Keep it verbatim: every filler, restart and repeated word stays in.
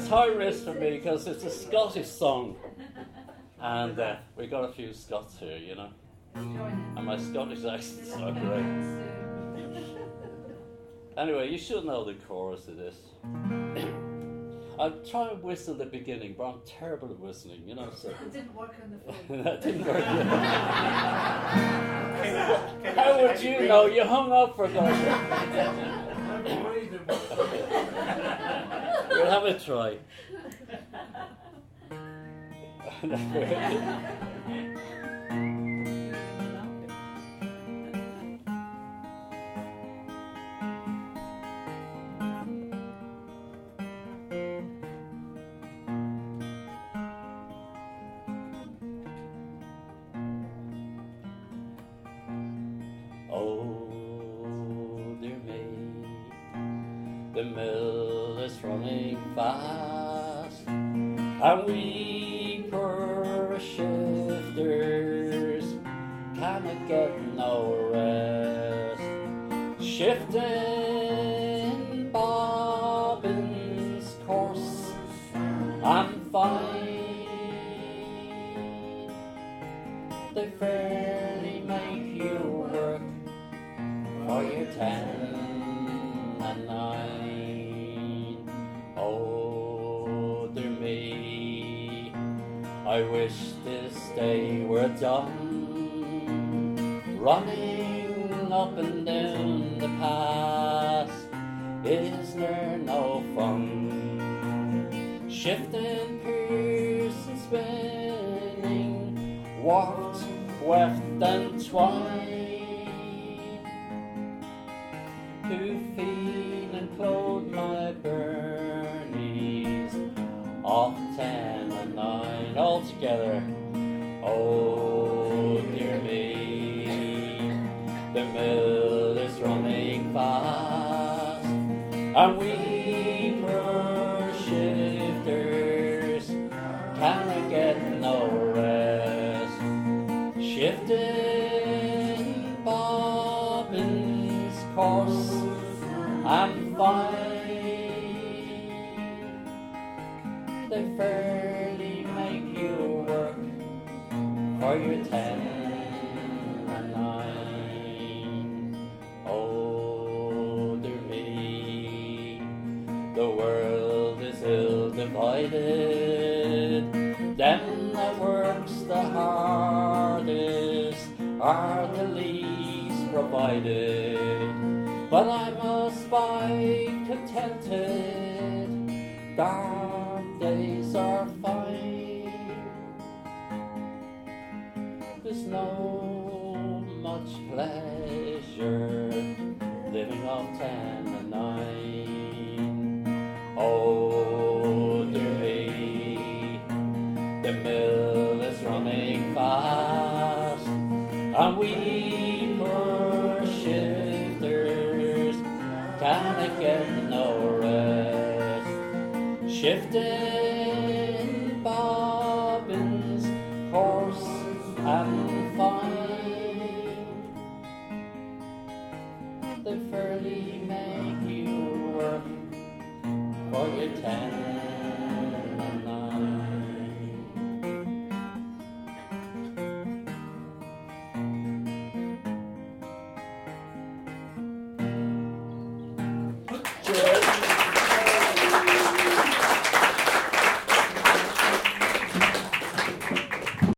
it's high risk for me because it's a Scottish song. And uh, we got a few Scots here, you know. And my Scottish accent's not great. Anyway, you should know the chorus of this. I'll try and whistle the beginning, but I'm terrible at whistling, you know. So. It didn't work on the phone. That didn't work. How would you know? You hung up for God's sake. We'll have a try. The mill is running fast, and we poor shifters cannot get no rest. Shifting bobbins course and fine, they fairly make you work for your ten and nine. Oh, dear me, I wish this day were done, running up and down the pass is there no fun. Shifting piers and spinning, warped, weft and twine, to feed and clothe my burnies of ten and nine altogether. Oh, dear me, the mill is running fast, and we poor shifters cannot get no rest. Shifting bobbins course and fine, they fairly make you work for your ten and nine. Oh, dear me, the world is ill divided. Them that works the hardest are the least provided. But I must bide contented, dark days are fine. There's no much pleasure living off ten and nine. Oh, dear me, the mill is running fast, and we poor shifters cannot get no rest. Shifting bobbins coarse and fine, they fairly make you work for your ten